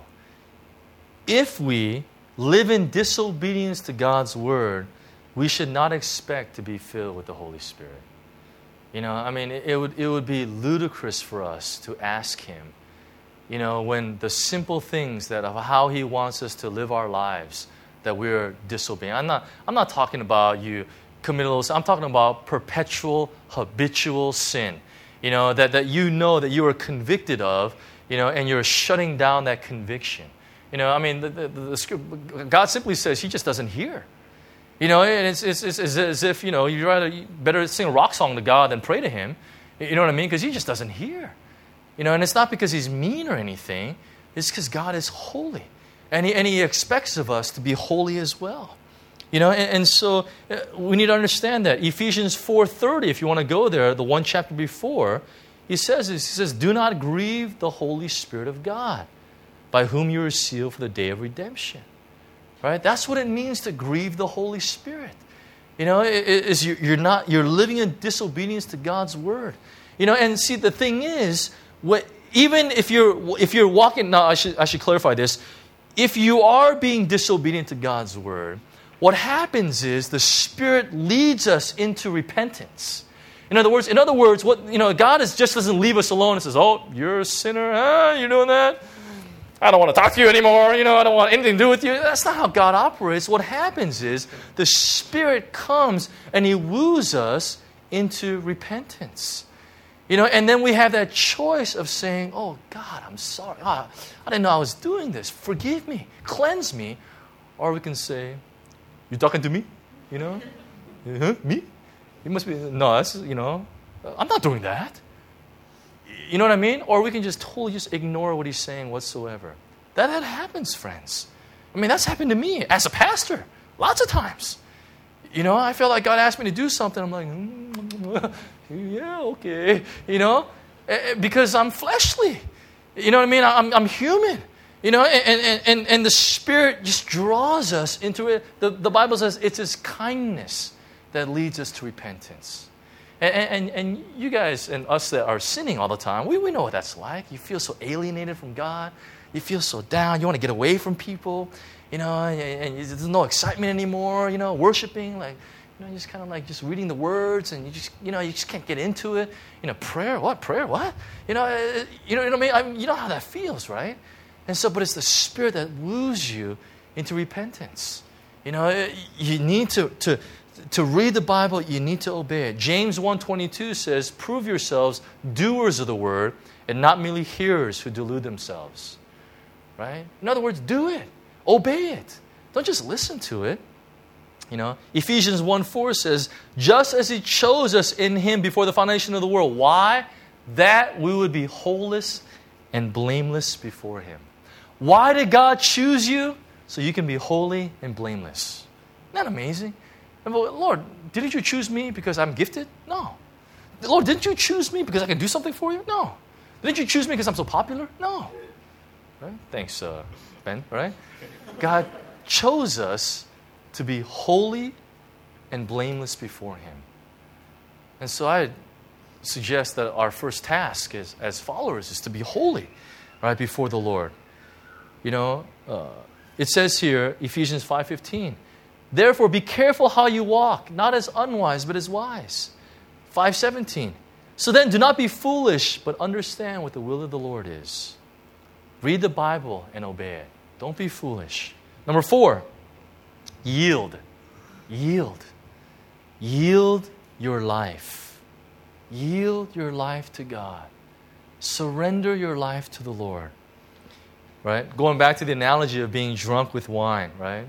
If we live in disobedience to God's Word, we should not expect to be filled with the Holy Spirit. You know, I mean, it, it would it would be ludicrous for us to ask Him, you know, when the simple things that of how He wants us to live our lives, that we're disobeying. I'm not I'm not talking about you committing those. I'm talking about perpetual, habitual sin. You know, that, that you know that you are convicted of, you know, and you're shutting down that conviction. You know, I mean, the, the, the script, God simply says He just doesn't hear. You know, and it's, it's, it's as if, you know, you'd rather better sing a rock song to God than pray to Him. You know what I mean? Because He just doesn't hear. You know, and it's not because He's mean or anything. It's because God is holy. And he, and he expects of us to be holy as well. You know, and, and so uh, we need to understand that. Ephesians four thirty, if you want to go there, the one chapter before, he says this, he says, do not grieve the Holy Spirit of God, by whom you are sealed for the day of redemption. Right? That's what it means to grieve the Holy Spirit. You know, it, it, is you're, you're not you're living in disobedience to God's word. You know, and see, the thing is, what even if you're if you're walking now, I should I should clarify this. If you are being disobedient to God's word, what happens is the Spirit leads us into repentance. In other words, in other words, what you know, God is just doesn't leave us alone and says, "Oh, you're a sinner. Huh? You're doing that. I don't want to talk to you anymore. You know, I don't want anything to do with you." That's not how God operates. What happens is the Spirit comes and He woos us into repentance. You know, and then we have that choice of saying, "Oh, God, I'm sorry. Oh, I didn't know I was doing this. Forgive me. Cleanse me." Or we can say, "You talking to me? You know? Huh? Me? You must be, no, that's, you know, I'm not doing that." You know what I mean? Or we can just totally just ignore what he's saying whatsoever. That, that happens, friends. I mean, that's happened to me as a pastor lots of times. You know, I feel like God asked me to do something. I'm like, mm, yeah, okay. You know, because I'm fleshly. You know what I mean? I'm, I'm human. You know, and, and, and the Spirit just draws us into it. The, the Bible says it's His kindness that leads us to repentance. And, and, and you guys and us that are sinning all the time, we, we know what that's like. You feel so alienated from God. You feel so down. You want to get away from people. You know, and, and there's no excitement anymore, you know, worshiping. Like, you know, just kind of like just reading the words, and you just, you know, you just can't get into it. You know, prayer, what? Prayer, what? You know, you know, you know what I mean? I mean, you know how that feels, right? And so, but it's the Spirit that woos you into repentance. You know, you need to, to, to read the Bible, you need to obey it. James one twenty-two says, prove yourselves doers of the word and not merely hearers who delude themselves. Right? In other words, do it. Obey it. Don't just listen to it. You know, Ephesians one four says, just as He chose us in Him before the foundation of the world. Why? That we would be holeless and blameless before Him. Why did God choose you? So you can be holy and blameless. Isn't that amazing? Lord, didn't you choose me because I'm gifted? No. Lord, didn't you choose me because I can do something for you? No. Didn't you choose me because I'm so popular? No. Right? Thanks, uh, Ben. Right? God chose us to be holy and blameless before Him. And so I suggest that our first task is, as followers is to be holy, right, before the Lord. You know, uh, it says here, Ephesians five fifteen, therefore be careful how you walk, not as unwise, but as wise. five seventeen, so then do not be foolish, but understand what the will of the Lord is. Read the Bible and obey it. Don't be foolish. Number four, yield. Yield. Yield your life. Yield your life to God. Surrender your life to the Lord. Right? Going back to the analogy of being drunk with wine, right?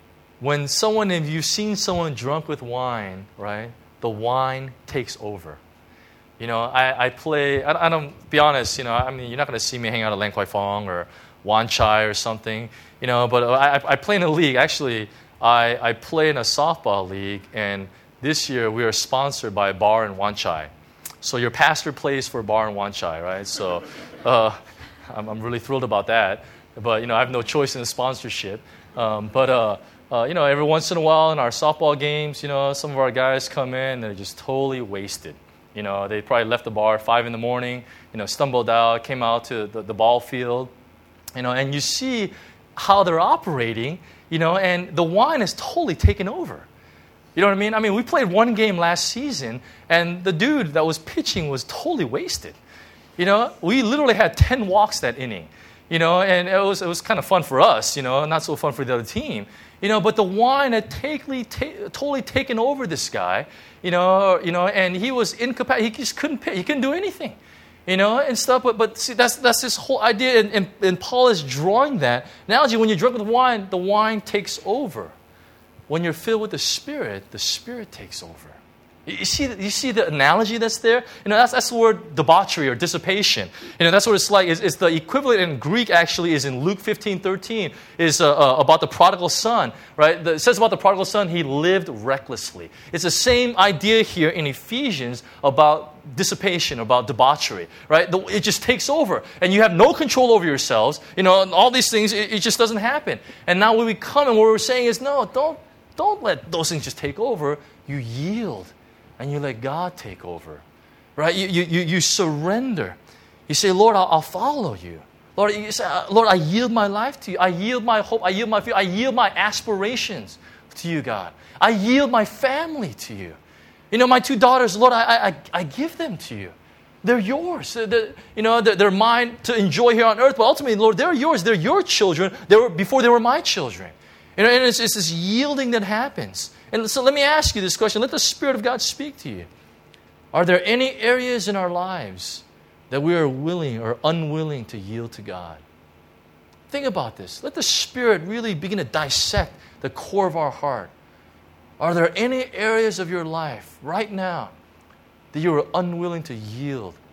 When someone, if you've seen someone drunk with wine, right, the wine takes over. You know, I, I play, I, I don't, be honest, you know, I mean, you're not going to see me hang out at Lang Kwai Fong or Wan Chai or something, you know, but I, I play in a league. Actually, I, I play in a softball league, and this year we are sponsored by a bar in Wan Chai. So your pastor plays for a bar in Wan Chai, right? So uh, I'm, I'm really thrilled about that. But, you know, I have no choice in the sponsorship. Um, but, uh, uh, you know, every once in a while in our softball games, you know, some of our guys come in and they're just totally wasted. You know, they probably left the bar at five in the morning, you know, stumbled out, came out to the, the ball field, you know, and you see how they're operating, you know, and the wine is totally taken over. You know what I mean? I mean, we played one game last season, and the dude that was pitching was totally wasted. You know, we literally had ten walks that inning, you know, and it was it was kind of fun for us, you know, not so fun for the other team. You know, but the wine had totally, ta- totally taken over this guy, you know, you know, and he was incapacitated. He just couldn't pitch. He couldn't do anything, you know, and stuff. But but see, that's that's this whole idea, and, and, and Paul is drawing that analogy. When you're drunk with wine, the wine takes over. When you're filled with the Spirit, the Spirit takes over. You see, you see the analogy that's there? You know, that's, that's the word debauchery or dissipation. You know, that's what it's like. It's, it's the equivalent in Greek, actually, is in Luke fifteen thirteen, is uh, uh, about the prodigal son, right? The, it says about the prodigal son, he lived recklessly. It's the same idea here in Ephesians about dissipation, about debauchery, right? The, it just takes over, and you have no control over yourselves. You know, and all these things, it, it just doesn't happen. And now when we come, and what we're saying is, no, don't, don't let those things just take over. You yield. And you let God take over, right? You, you, you surrender. You say, Lord, I'll, I'll follow you. Lord, you say, Lord, I yield my life to you. I yield my hope. I yield my fear. I yield my aspirations to you, God. I yield my family to you. You know, my two daughters, Lord, I, I, I give them to you. They're yours. They're, you know, they're, they're mine to enjoy here on earth. But ultimately, Lord, they're yours. They're your children. They were before they were my children. You know, and it's, it's this yielding that happens. And so let me ask you this question. Let the Spirit of God speak to you. Are there any areas in our lives that we are willing or unwilling to yield to God? Think about this. Let the Spirit really begin to dissect the core of our heart. Are there any areas of your life right now that you are unwilling to yield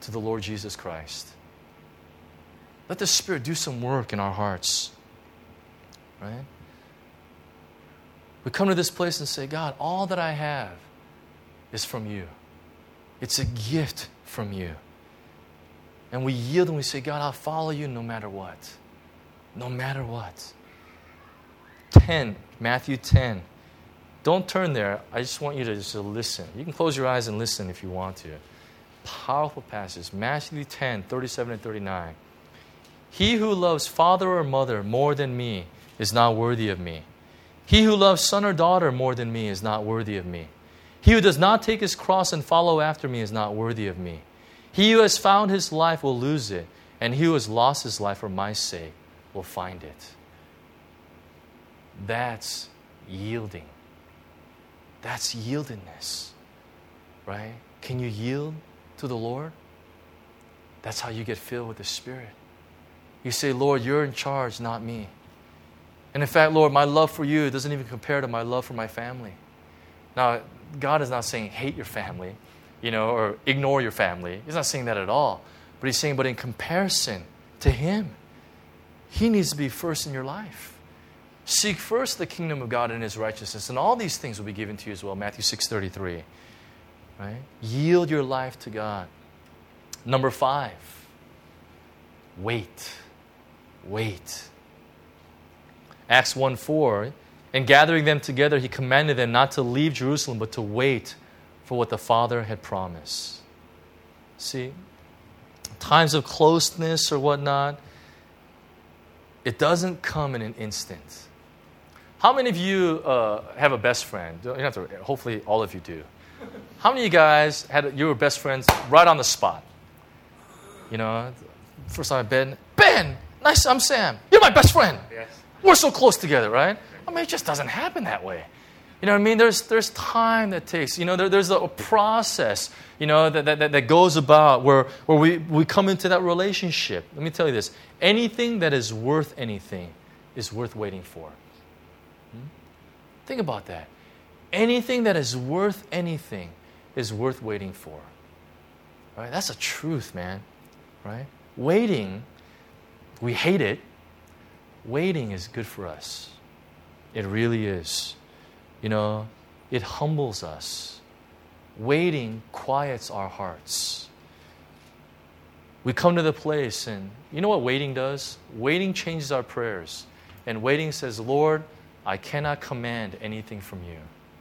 to the Lord Jesus Christ. Let the Spirit do some work in our hearts. Right? We come to this place and say, God, all that I have is from you. It's a gift from you. And we yield and we say, God, I'll follow you no matter what. No matter what. ten, Matthew ten. Don't turn there. I just want you to just listen. You can close your eyes and listen if you want to. Powerful passage. Matthew ten, thirty-seven and thirty-nine. He who loves father or mother more than me is not worthy of me. He who loves son or daughter more than me is not worthy of me. He who does not take his cross and follow after me is not worthy of me. He who has found his life will lose it, and he who has lost his life for my sake will find it. That's yielding. That's yieldedness, right? Can you yield to the Lord? That's how you get filled with the Spirit. You say, Lord, you're in charge, not me. And in fact, Lord, my love for you doesn't even compare to my love for my family. Now, God is not saying hate your family, you know, or ignore your family. He's not saying that at all. But He's saying, but in comparison to Him, He needs to be first in your life. Seek first the kingdom of God and His righteousness, and all these things will be given to you as well. Matthew six thirty-three. Right? Yield your life to God. Number five, wait. Wait. Acts one four, and gathering them together, He commanded them not to leave Jerusalem, but to wait for what the Father had promised. See, times of closeness or whatnot, it doesn't come in an instant. How many of you uh, have a best friend? You don't have to, hopefully all of you do. How many of you guys had your best friends right on the spot? You know, first time I Ben, Ben, nice, I'm Sam. You're my best friend. Yes. We're so close together, right? I mean, it just doesn't happen that way. You know what I mean? There's there's time that takes. You know, there, there's a process, you know, that, that, that goes about where, where we, we come into that relationship. Let me tell you this. Anything that is worth anything is worth waiting for. Hmm? Think about that. Anything that is worth anything is worth waiting for. Right? That's a truth, man. Right? Waiting, we hate it. Waiting is good for us. It really is. You know, it humbles us. Waiting quiets our hearts. We come to the place, and you know what waiting does? Waiting changes our prayers. And waiting says, Lord, I cannot command anything from you.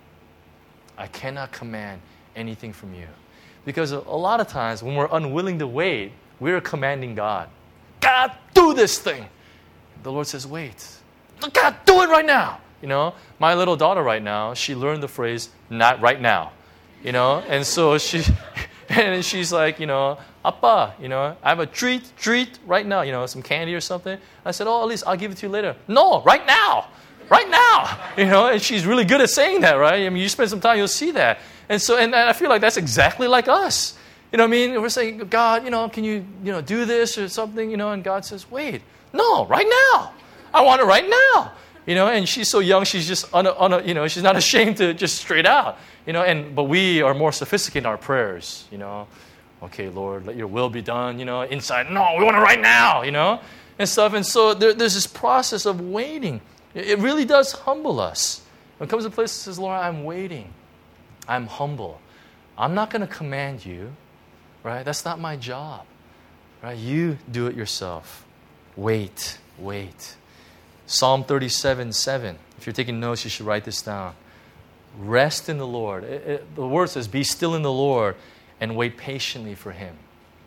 I cannot command anything from you. Because a, a lot of times when we're unwilling to wait, we're commanding God. God, do this thing. The Lord says, wait. God, do it right now. You know, my little daughter right now, she learned the phrase, not right now. You know, and so she, and she's like, you know, Appa, you know, I have a treat, treat right now, you know, some candy or something. I said, oh, at least I'll give it to you later. No, right now. Right now. You know, and she's really good at saying that, right? I mean, you spend some time, you'll see that. And so, and I feel like that's exactly like us. You know what I mean? We're saying, God, you know, can you, you know, do this or something, you know, and God says, wait. No, right now. I want it right now. You know, and she's so young, she's just, un, un, you know, she's not ashamed to just straight out. You know, and but we are more sophisticated in our prayers. You know, okay, Lord, let your will be done. You know, inside, no, we want it right now. You know, and stuff. And so there, there's this process of waiting. It really does humble us. When it comes to a place that says, Lord, I'm waiting. I'm humble. I'm not going to command you, right? That's not my job, right? You do it yourself. Wait, wait. Psalm thirty-seven seven. If you're taking notes, you should write this down. Rest in the Lord. It, it, the word says, be still in the Lord and wait patiently for Him.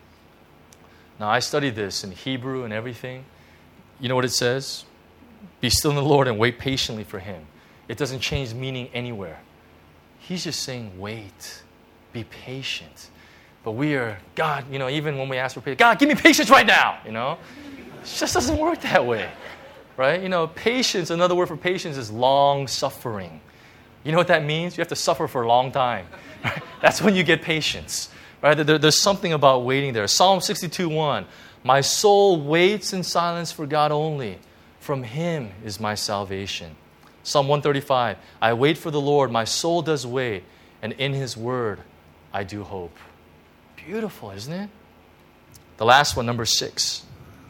Now, I studied this in Hebrew and everything. You know what it says? Be still in the Lord and wait patiently for Him. It doesn't change meaning anywhere. He's just saying, wait, be patient. But we are, God, you know, even when we ask for patience, God, give me patience right now, you know. It just doesn't work that way, right? You know, patience, another word for patience is long suffering. You know what that means? You have to suffer for a long time. Right? That's when you get patience, right? There, there's something about waiting there. Psalm sixty-two one, my soul waits in silence for God only. From Him is my salvation. Psalm one thirty-five, I wait for the Lord, my soul does wait, and in His word I do hope. Beautiful, isn't it? The last one, number six.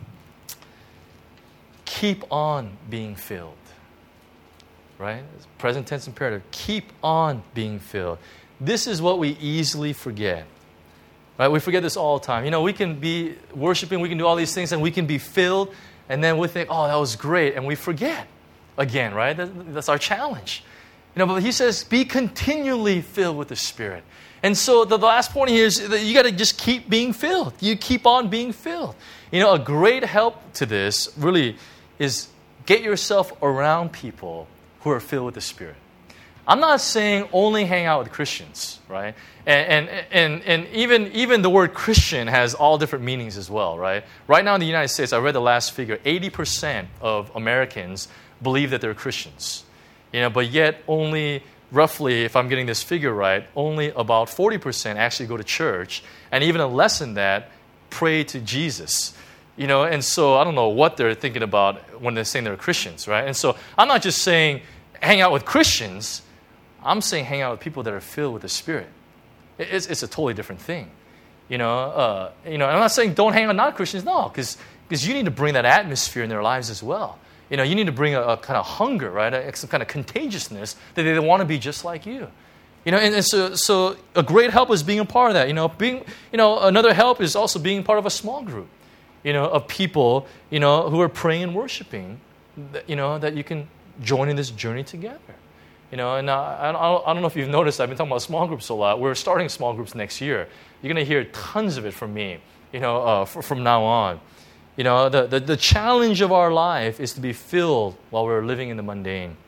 Keep on being filled. Right? Present tense imperative. Keep on being filled. This is what we easily forget. Right? We forget this all the time. You know, we can be worshiping, we can do all these things, and we can be filled, and then we think, oh, that was great, and we forget again, right? That's our challenge. You know, but he says, be continually filled with the Spirit. And so the last point here is that you got to just keep being filled. You keep on being filled. You know, a great help to this really is get yourself around people who are filled with the Spirit. I'm not saying only hang out with Christians, right? And and and, and even, even the word Christian has all different meanings as well, right? Right now in the United States, I read the last figure, eighty percent of Americans believe that they're Christians. You know, but yet only roughly, if I'm getting this figure right, only about forty percent actually go to church, and even less than that, pray to Jesus. You know, and so I don't know what they're thinking about when they're saying they're Christians, right? And so I'm not just saying hang out with Christians. I'm saying hang out with people that are filled with the Spirit. It's, it's a totally different thing. You know, uh, you know, I'm not saying don't hang out with non-Christians, no, because because you need to bring that atmosphere in their lives as well. You know, you need to bring a, a kind of hunger, right, a, some kind of contagiousness that they want to be just like you. You know, and, and so so a great help is being a part of that. You know, being you know another help is also being part of a small group. You know, of people you know who are praying and worshiping. You know, that you can join in this journey together. You know, and uh, I, I don't know if you've noticed, I've been talking about small groups a lot. We're starting small groups next year. You're going to hear tons of it from me, you know, uh, f- from now on. You know, the, the, the challenge of our life is to be filled while we're living in the mundane.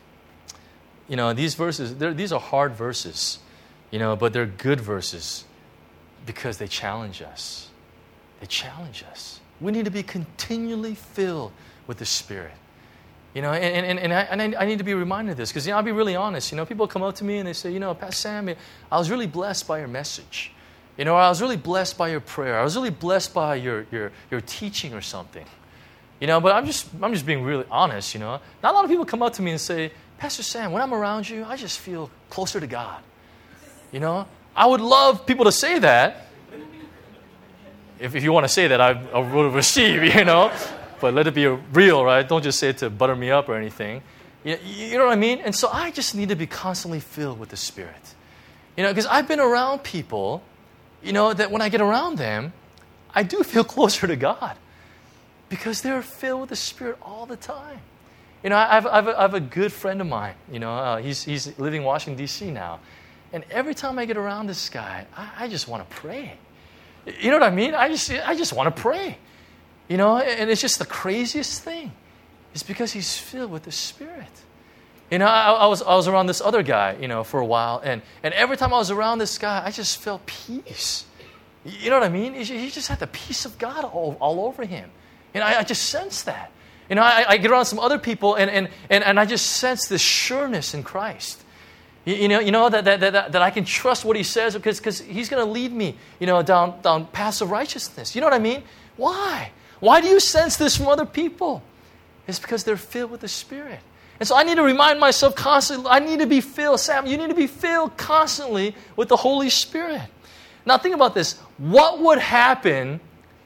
You know, these verses, these are hard verses, you know, but they're good verses because they challenge us. They challenge us. We need to be continually filled with the Spirit. You know, and, and, and, I, and I need to be reminded of this because, you know, I'll be really honest. You know, people come up to me and they say, you know, Pastor Sam, I was really blessed by your message. You know, I was really blessed by your prayer. I was really blessed by your, your, your teaching or something. You know, but I'm just I'm just being really honest, you know. Not a lot of people come up to me and say, Pastor Sam, when I'm around you, I just feel closer to God. You know, I would love people to say that. If, if you want to say that, I, I will receive, you know. But let it be real, right? Don't just say it to butter me up or anything. You, you know what I mean? And so I just need to be constantly filled with the Spirit. You know, because I've been around people, you know, that when I get around them, I do feel closer to God. Because they're filled with the Spirit all the time. You know, I have, I have, a, I have a good friend of mine. You know, uh, he's, he's living in Washington, D C now. And every time I get around this guy, I, I just want to pray. You know what I mean? I just, I just want to pray. You know, and it's just the craziest thing. It's because he's filled with the Spirit. You know, I, I was I was around this other guy, you know, for a while, and, and every time I was around this guy, I just felt peace. You know what I mean? He, he just had the peace of God all, all over him. And I, I just sensed that. You know, I, I get around some other people, and, and, and, and I just sense this sureness in Christ. You, you know, you know that, that, that, that I can trust what he says because because he's going to lead me, you know, down, down paths of righteousness. You know what I mean? Why? Why do you sense this from other people? It's because they're filled with the Spirit. And so I need to remind myself constantly, I need to be filled. Sam, you need to be filled constantly with the Holy Spirit. Now think about this. What would happen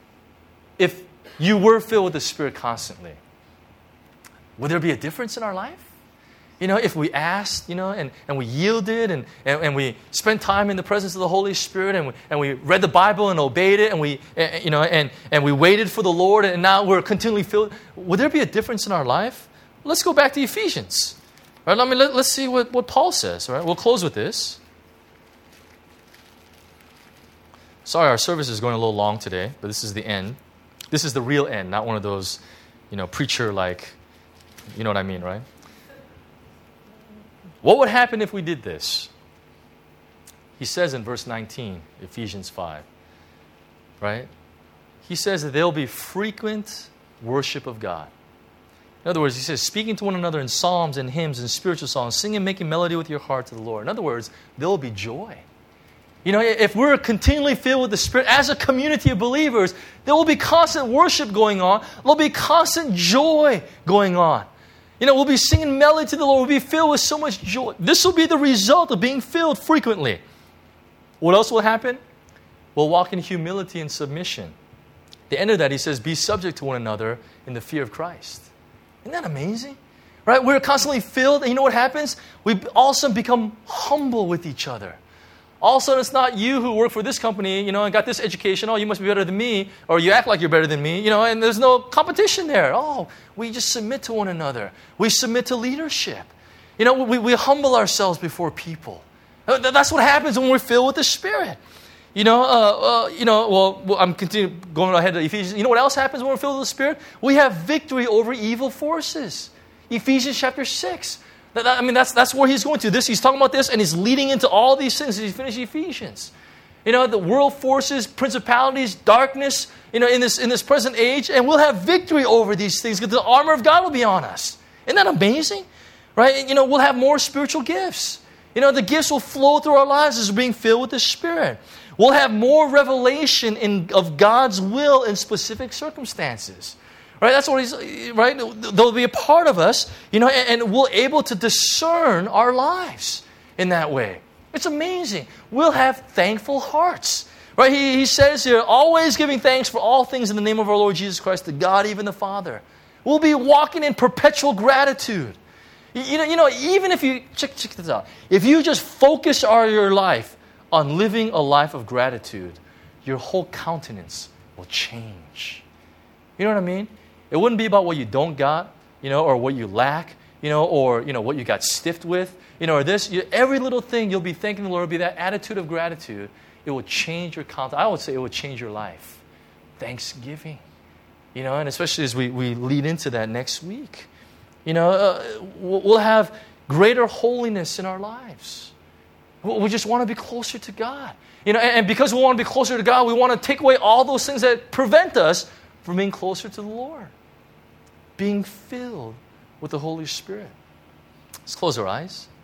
if you were filled with the Spirit constantly? Would there be a difference in our life? You know, if we asked, you know, and, and we yielded and, and, and we spent time in the presence of the Holy Spirit and we, and we read the Bible and obeyed it and we, you know, and, and we waited for the Lord and now we're continually filled. Would there be a difference in our life? Let's go back to Ephesians. All right, let me, let, let's see what, what Paul says. All right, we'll close with this. Sorry, our service is going a little long today, but this is the end. This is the real end, not one of those, you know, preacher-like, you know what I mean, right? What would happen if we did this? He says in verse nineteen, Ephesians five, right? He says that there will be frequent worship of God. In other words, he says, speaking to one another in psalms and hymns and spiritual songs, singing, making melody with your heart to the Lord. In other words, there will be joy. You know, if we're continually filled with the Spirit as a community of believers, there will be constant worship going on. There will be constant joy going on. You know, we'll be singing melody to the Lord. We'll be filled with so much joy. This will be the result of being filled frequently. What else will happen? We'll walk in humility and submission. the end of that, he says, be subject to one another in the fear of Christ. Isn't that amazing? Right? We're constantly filled, and you know what happens? We all of a sudden become humble with each other. All of a sudden, it's not you who work for this company, you know, and got this education. Oh, you must be better than me, or you act like you're better than me, you know, and there's no competition there. Oh, we just submit to one another. We submit to leadership. You know, we, we humble ourselves before people. That's what happens when we're filled with the Spirit. You know, uh, uh, you know. Well, I'm continuing going ahead to Ephesians. You know what else happens when we're filled with the Spirit? We have victory over evil forces. Ephesians chapter six. That, that, I mean, that's that's where he's going to. This he's talking about this, and he's leading into all these things as he finishes Ephesians. You know, the world forces, principalities, darkness. You know, in this in this present age, and we'll have victory over these things because the armor of God will be on us. Isn't that amazing? Right? You know, we'll have more spiritual gifts. You know, the gifts will flow through our lives as we're being filled with the Spirit. We'll have more revelation in, of God's will in specific circumstances. Right? That's what he's, right? They'll be a part of us, you know, and, and we're able to discern our lives in that way. It's amazing. We'll have thankful hearts. Right? He, he says here, always giving thanks for all things in the name of our Lord Jesus Christ, to God, even the Father. We'll be walking in perpetual gratitude. You know, you know, even if you, check, check this out. If you just focus all your life on living a life of gratitude, your whole countenance will change. You know what I mean? It wouldn't be about what you don't got, you know, or what you lack, you know, or, you know, what you got stiffed with, you know, or this. You, every little thing you'll be thanking the Lord will be that attitude of gratitude. It will change your countenance. I would say it will change your life. Thanksgiving. You know, and especially as we, we lead into that next week. You know, uh, we'll have greater holiness in our lives. We just want to be closer to God. You know, and because we want to be closer to God, we want to take away all those things that prevent us from being closer to the Lord. Being filled with the Holy Spirit. Let's close our eyes.